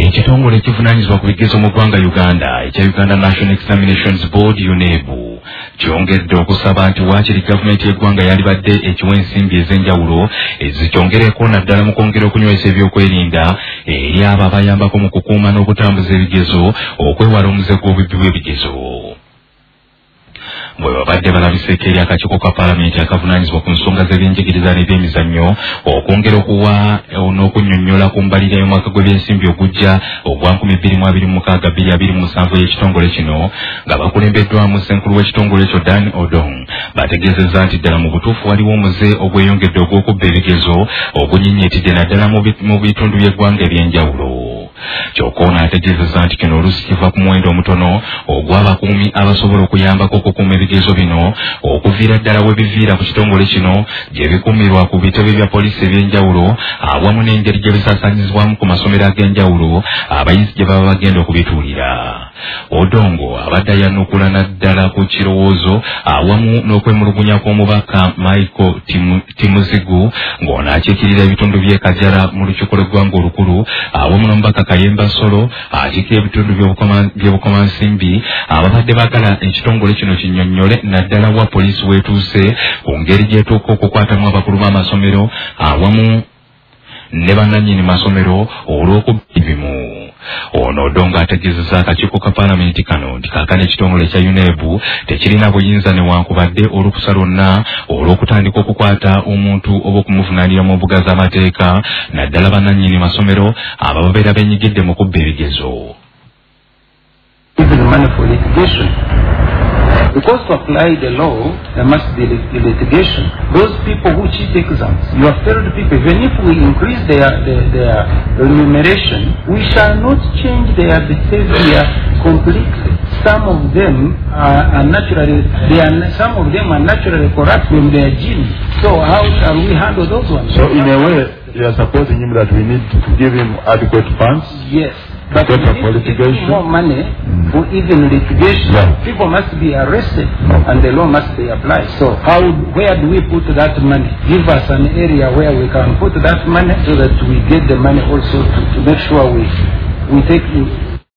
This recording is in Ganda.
Ekitongole ekivunaanyizibwa ku bigezo mu ggwanga Uganda ekya Uganda National Examinations Board UNEB kyongedde okusaba nti waakiri gavumenti y'eggwanga yalibadde ekiwa ensimbi ez'enjawulo ezikyongereko naddala mu kwongera okunywesa ebyokwerinda eri abo abayambako mu kukuuma n'okutambuza ebigezo okwewala omuze gw'obubbi bw'ebigezo. Bwe babadde balabiseko eri akakiiko ka paalamenti akavunaanyizibwa ku nsonga z'ebyenjigiriza n'ebyemizannyo okwongera okuwa n'okunnyonnyola ku mbalira y'omwaka gw'ebyensimbi ogujja ogwa 2026-2027 y'ekitongole kino nga bakulembeddwamu ssenkulu w'ekitongole ekyo Dan Odong bategeezezza nti ddala mu butuufu waliwo omuze ogweyongedde ogw'okubba ebigezo ogunyinnyitidde naddala mu bitundu by'eggwanga eby'enjawulo. Kyokka ono ategeezezza nti kino oluusi kiva ku muwendo omutono ogw'abakuumi abasobola okuyambako okukuuma ebigezo bino okuviira ddala we biviira ku kitongole kino gye bikuumirwa ku bitebe bya poliisi eby'enjawulo awamu n'engeri gye bisaasaanyizibwamu ku masomero ag'enjawulo abayizi gye baba bagenda okubituulira. Odongo abadde ayanukula naddala ku kirowoozo awamu n'okwemulugunya kw'omubaka Michael Timuzigu ng'ono akiikirira ebitundu by'e Kajala mu lukiiko lw'eggwanga olukulu awamu n'omubaka Kayemba Solo akiikira ebitundu by'obukomansimbi ababadde baagala ekitongole kino kinnyonnyole naddala wa poliisi weetuuse ku ngeri gy'etuuka okukwatamu abakulu b'amasomero awamu ne bannannyini masomero olw'okubba ebimu. Ono Odongo ategeezezza akakiiko ka paalamenti kano nti kaakano ekitongole kya UNEB tekirina buyinza newankubadde olukusa lwonna olw'okutandika okukwata omuntu oba okumuvunaanira mu mbuga z'amateeka naddala bannannyini masomero abo babeera benyigidde mu kubba ebigezo. Because to apply the law, there must be litigation. Those people who cheat exams, you have failed people. Even if we increase their remuneration, we shall not change their behavior completely. Some of them are naturally corrupt when they are genius. So how shall we handle those ones? So in a way, you are supporting him that we need to give him adequate funds? Yes. But we need to give more money for even litigation. No. People must be arrested and the law must be applied. So where do we put that money? Give us an area where we can put that money so that we get the money also to make sure we take